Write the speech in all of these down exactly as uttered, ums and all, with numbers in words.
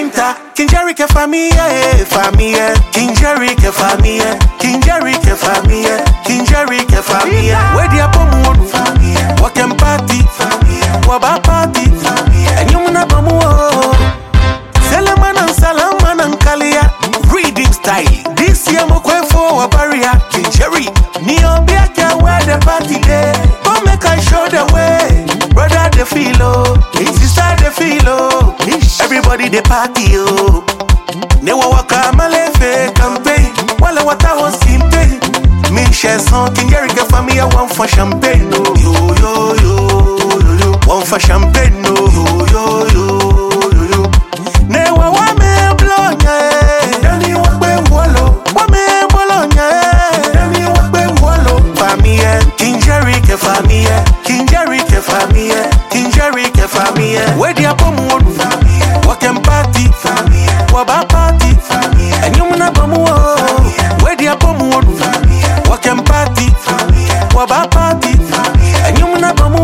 Enter, King Jerry ke famille, famille. King Jerry ke famille, King Jerry ke famille, King Jerry ke famille. Where the abomu famille, wakem party, famille, waba party, famille. And you muna bamu, Salaman and Salaman and Kalia, reading style. This year mo kwe for a barrier, King Jerry. Ni obiaka where the party day, but make I show the way. Brother the filo, sister the filo. Everybody the party yo. Ne wawaka malefe campaign. Wala wata was campaign. Me share son King Jerry ke famille one for champagne no. Yo yo yo yo yo. One for champagne no. Yo yo yo yo yo. Ne wawa me blonya. Dani wakbe wolo. Wa me bolonya. Dani wakbe wolo. Famille King Jerry ke famille. King Jerry ke famille. King Jerry ke famille. Where the abomu wonu famille. Wakem party famille. Waba party famille. And you muna bamu famille. Where the abomu wonu famille. Wakem party famille. Waba party famille. And you muna bamu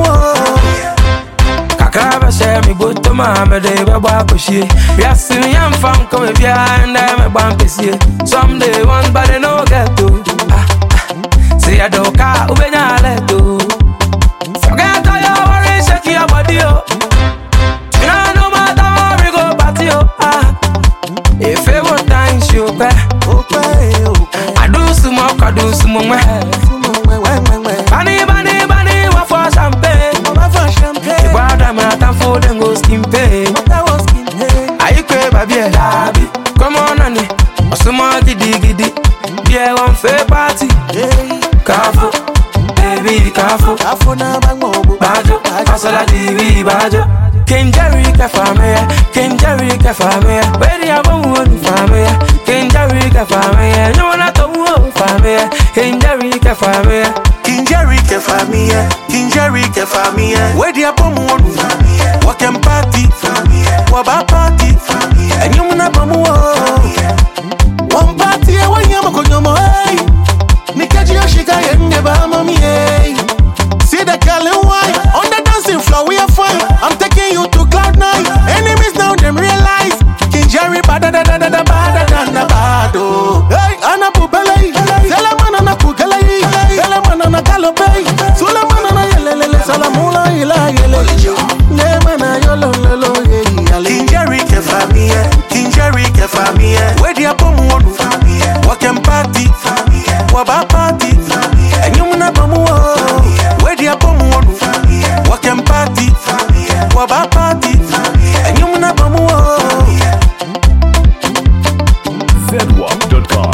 Kakaba share me boto ma me de be bwa koshie. We are seeing young fam come behind them me bwa pesie. Someday one but they no get to. Ah, ah. See a doka ubenya let to. Forget all your worries, shake your body oh. You know no matter how we go party oh. Ah, if it was time you pay, okay, okay. I do some more, I do some more. Bani bani bani wa for champagne, Wa for champagne. Brother man time for them go skin pay. That was skin hey. Are you crazy baby? Labi, come on honey. Osuma gidi gidi, yeah one fair party. Hey. Careful, baby careful. Afo na bango Bajo, asola T V bajo. King Jerry ke famille, King Jerry ke famille. Where the abomu wonu famille, King Jerry ke famille. No one at all famille, King Jerry ke famille. King Jerry ke famille, King Jerry ke famille. Where the abomu wonu famille. Wakem party famille. Waba party famille. And you muna bamu one party e wanyama konyomo hey. Nikaji yoshika yenge ba mami hey. See the girl in white on the dancing floor we are fine. I'm taking you to cloud nine. Enemies now them realize King Jerry bada da da da da bada da da bado. Hey, ana bubele, Salaman ana kugele, Salaman ana galope, Salaman ana yelele, Salamula ila yele. Ne mana yolo lolo ye. King Jerry ke famille, King Jerry ke famille. Where the abomu wonu famille, wakem party famille, waba party famille. And you muna bamu where the abomu wonu famille, wakem party famille, waba party famille. And you muna bamu Fedwap dot com